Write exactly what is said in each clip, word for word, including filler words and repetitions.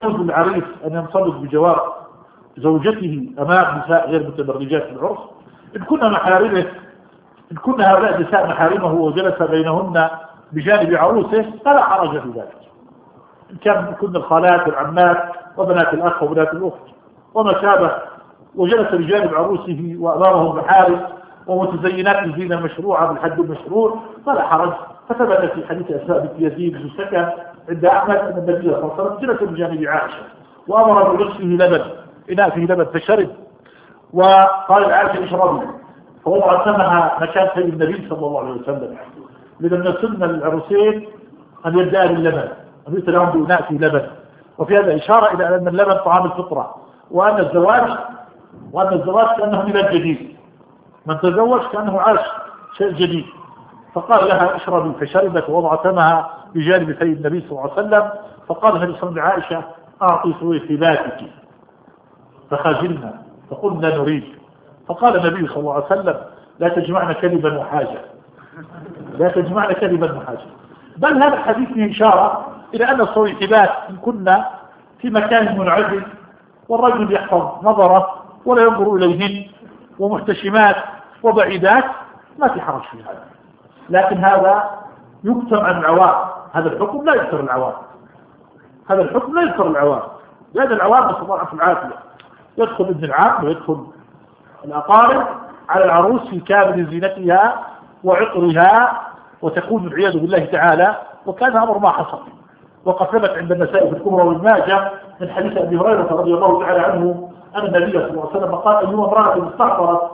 العريس أن ينطلق بجوار زوجته أمام نساء غير متبرجات في العرس، إن كنا محارمه إن كنا هؤلاء النساء محارمه وجلس بينهن بجانب عروسه فلا حرج في ذلك، إن كان كنا الخالات والعمات وبنات الأخ وبنات الأخت وما شابه، وجلس بجانب عروسه وأمامه محارم ومتزينات الزينة المشروعة بالحد المشروع فلا حرج. فثبت في حديث أسماء بنت يزيد بن سكن عند أحمد أن النبي صلى الله عليه وسلم جلس بجانب عائشة وأمر بغسله لبن، إناء فيه لبن فشرب، وقال عائشة اشربي، فوضع ثمنها مكان سيد النبي صلى الله عليه وسلم، لأن سنة العروسين أن يبدأ باللبن، أن يؤتى لهم بإناء فيه لبن. وفي هذا إشارة إلى أن اللبن طعام الفطرة، وأن الزواج وأن الزواج كأنه ميلاد جديد، من تزوج كأنه عاش شيء جديد. فقال لها اشربي فشربت، ووضع ثمنها بجانب سيد النبي صلى الله عليه وسلم. فقال النبي صلى الله عليه وسلم لعائشة أعطي صويحباتك، فخجلنا فقلنا نريد. فقال النبي صلى الله عليه وسلم لا تجمعنا كذبا وحاجة، لا تجمعنا كذبا وحاجة. بل هذا الحديث فيه إشارة إلى أن الصويحبات إن كنا في مكان منعزل والرجل يحفظ نظره ولا ينظر إليهن ومحتشمات وبعيدات ما في حرج في هذا، لكن هذا يكتم عن العوام. هذا الحكم لا يكتر العوام، هذا الحكم لا يكتر العوام، لأن العوام نسأل الله العافية يدخل ابن العام ويدخل الأقارب على العروس في كامل زينتها وعطرها، وتكون والعياذ بالله تعالى. وكان أمر ما حصل، وقد ثبت عند النسائي في الكبرى والماجة من حديث أبي هريرة رضي الله تعالى عنه أن النبي صلى الله عليه وسلم قال أيها امرأة استعطرت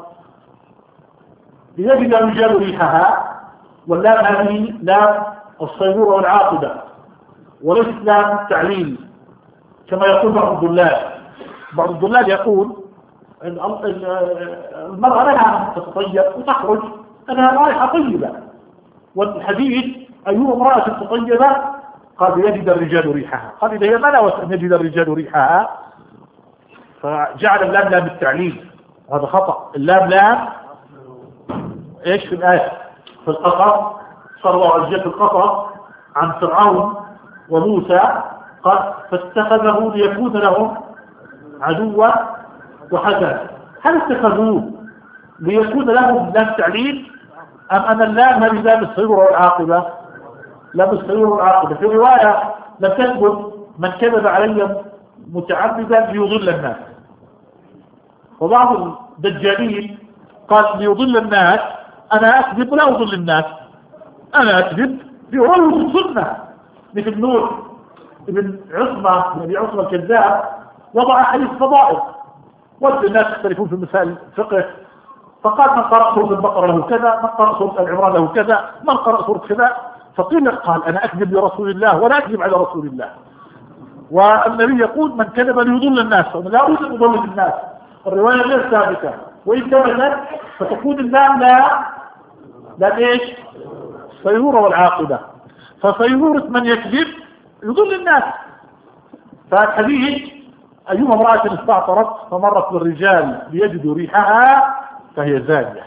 ليجد الرجال ريحها، واللام هذه لام الصيرورة والعاقبة وليست لام التعليل كما يقول بعض الضلال. بعض الضلال يقول المرأة لها أن تتطيب وتخرج أنها رائحة طيبة، والحديث أيها امرأة تطيبة قال يجد الرجال ريحها، قال إذا هي منوت أن يجد الرجال ريحها فجعل اللام لام التعليل، هذا خطأ. اللام لام ايش في الآية في القصص، صلى الله عليه وسلم في القصص عن فرعون وموسى قال فاتخذه ليكون لهم عدوا وحزنا. هل اتخذوه ليكون لهم لام تعليل أم أن اللام هذه لام الصيرورة والعاقبة؟ لام الصيرورة والعاقبة. في رواية لم تثبت من كذب علي متعمدا ليضل الناس، وبعض الدجالين قال ليضل الناس أنا أكذب لا أضل الناس، أنا أكذب لأروج السنة. مثل نور ابن عصمة الذي عصمة الكذاب وضع حديث فضائل، ود الناس يختلفون في مسائل الفقه، فقال من قرأ سورة البقرة له كذا، من قرأ سورة العمران له كذا، من قرأ سورة كذا. فقيل قال أنا أكذب لرسول الله ولا أكذب على رسول الله، والنبي يقول من كذب ليضل الناس، وأنا لا أريد أن أضل الناس. الرواية غير ثابتة، وإن كانت فتكون اللام لا لا إيش الصيرورة والعاقبة، فصيرورة من يكذب يضل الناس. فالحديث أيما امرأة استعطرت فمرت بالرجال ليجدوا ريحها فهي زانية.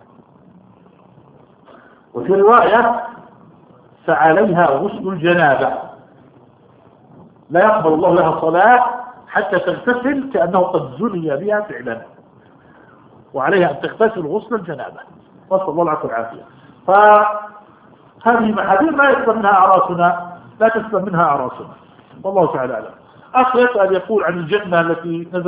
وفي رواية فعليها غسل الجنابة، لا يقبل الله لها صلاة حتى تغتسل كأنه قد زني بها فعلا، وعليها أن تغتسل غسل الجنابة، نسأل الله العافية والعافية. فهذه محاذير لا يسلم منها أعراسنا، لا تسلم منها أعراسنا، والله تعالى أعلم. أخ يسأل يقول عن الجنة التي نزل